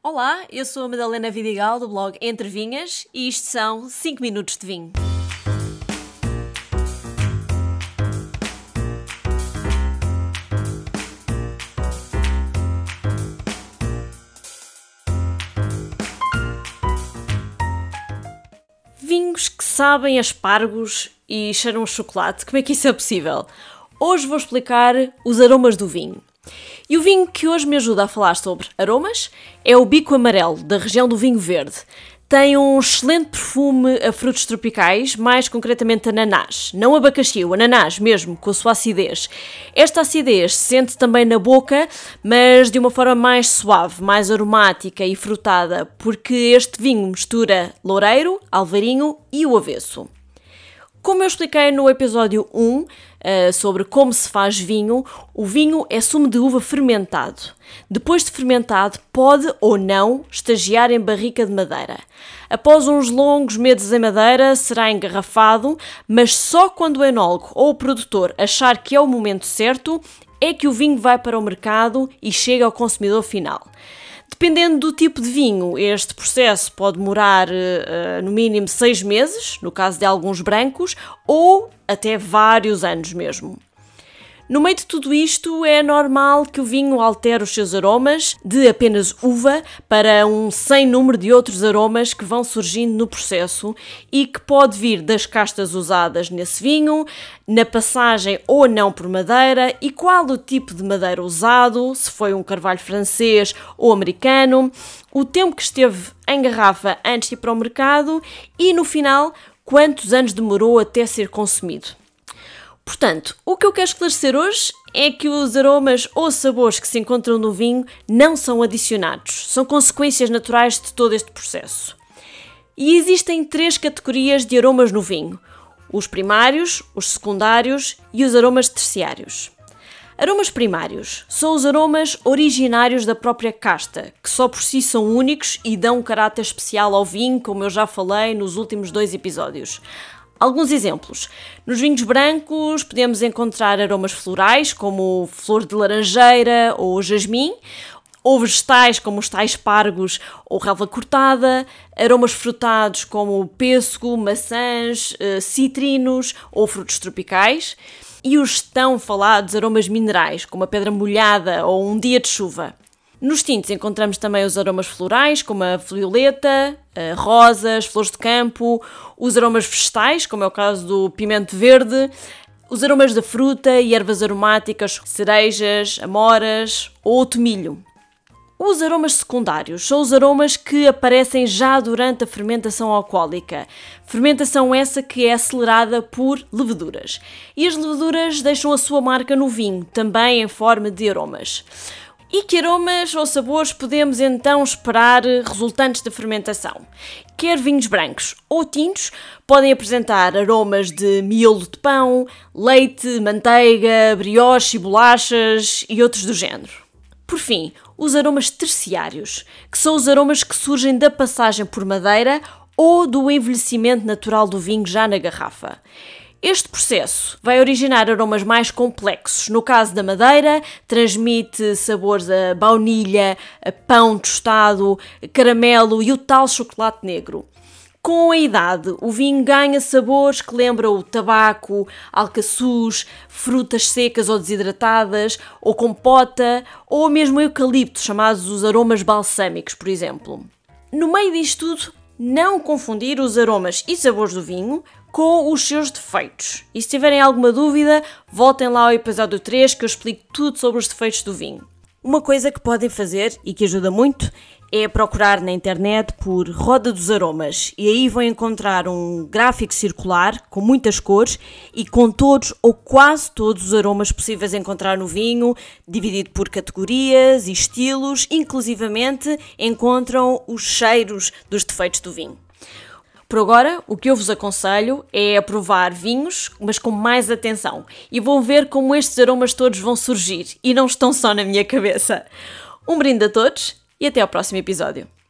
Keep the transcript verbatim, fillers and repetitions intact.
Olá, eu sou a Madalena Vidigal do blog Entre Vinhas e isto são cinco minutos de vinho. Vinhos que sabem aspargos e cheiram a chocolate, como é que isso é possível? Hoje vou explicar os aromas do vinho. E o vinho que hoje me ajuda a falar sobre aromas é o Bico Amarelo, da região do Vinho Verde. Tem um excelente perfume a frutos tropicais, mais concretamente ananás. Não abacaxi, o ananás mesmo, com a sua acidez. Esta acidez se sente também na boca, mas de uma forma mais suave, mais aromática e frutada, porque este vinho mistura loureiro, alvarinho e o avesso. Como eu expliquei no episódio um, uh, sobre como se faz vinho, o vinho é sumo de uva fermentado. Depois de fermentado, pode ou não estagiar em barrica de madeira. Após uns longos meses em madeira, será engarrafado, mas só quando o enólogo ou o produtor achar que é o momento certo, é que o vinho vai para o mercado e chega ao consumidor final. Dependendo do tipo de vinho, este processo pode demorar uh, no mínimo seis meses, no caso de alguns brancos, ou até vários anos mesmo. No meio de tudo isto, é normal que o vinho altere os seus aromas de apenas uva para um sem número de outros aromas que vão surgindo no processo e que pode vir das castas usadas nesse vinho, na passagem ou não por madeira e qual o tipo de madeira usado, se foi um carvalho francês ou americano, o tempo que esteve em garrafa antes de ir para o mercado e, no final, quantos anos demorou até ser consumido. Portanto, o que eu quero esclarecer hoje é que os aromas ou sabores que se encontram no vinho não são adicionados, são consequências naturais de todo este processo. E existem três categorias de aromas no vinho: os primários, os secundários e os aromas terciários. Aromas primários são os aromas originários da própria casta, que só por si são únicos e dão um caráter especial ao vinho, como eu já falei nos últimos dois episódios. Alguns exemplos. Nos vinhos brancos podemos encontrar aromas florais, como flor de laranjeira ou jasmim, ou vegetais, como os tais pargos ou relva cortada, aromas frutados, como pêssego, maçãs, citrinos ou frutos tropicais, e os tão falados aromas minerais, como a pedra molhada ou um dia de chuva. Nos tintos encontramos também os aromas florais, como a violeta, a rosas, flores de campo, os aromas vegetais, como é o caso do pimento verde, os aromas da fruta e ervas aromáticas, cerejas, amoras ou tomilho. Os aromas secundários são os aromas que aparecem já durante a fermentação alcoólica. Fermentação essa que é acelerada por leveduras. E as leveduras deixam a sua marca no vinho, também em forma de aromas. E que aromas ou sabores podemos então esperar resultantes da fermentação? Quer vinhos brancos ou tintos, podem apresentar aromas de miolo de pão, leite, manteiga, brioche e bolachas e outros do género. Por fim, os aromas terciários, que são os aromas que surgem da passagem por madeira ou do envelhecimento natural do vinho já na garrafa. Este processo vai originar aromas mais complexos. No caso da madeira, transmite sabores a baunilha, a pão tostado, caramelo e o tal chocolate negro. Com a idade, o vinho ganha sabores que lembram o tabaco, alcaçuz, frutas secas ou desidratadas, ou compota, ou mesmo eucalipto, chamados os aromas balsâmicos, por exemplo. No meio disto tudo, não confundir os aromas e sabores do vinho com os seus defeitos. E se tiverem alguma dúvida, voltem lá ao episódio três que eu explico tudo sobre os defeitos do vinho. Uma coisa que podem fazer e que ajuda muito é procurar na internet por Roda dos Aromas e aí vão encontrar um gráfico circular com muitas cores e com todos ou quase todos os aromas possíveis a encontrar no vinho, dividido por categorias e estilos, inclusivamente encontram os cheiros dos defeitos do vinho. Por agora, o que eu vos aconselho é a provar vinhos, mas com mais atenção, e vão ver como estes aromas todos vão surgir, e não estão só na minha cabeça. Um brinde a todos e até ao próximo episódio.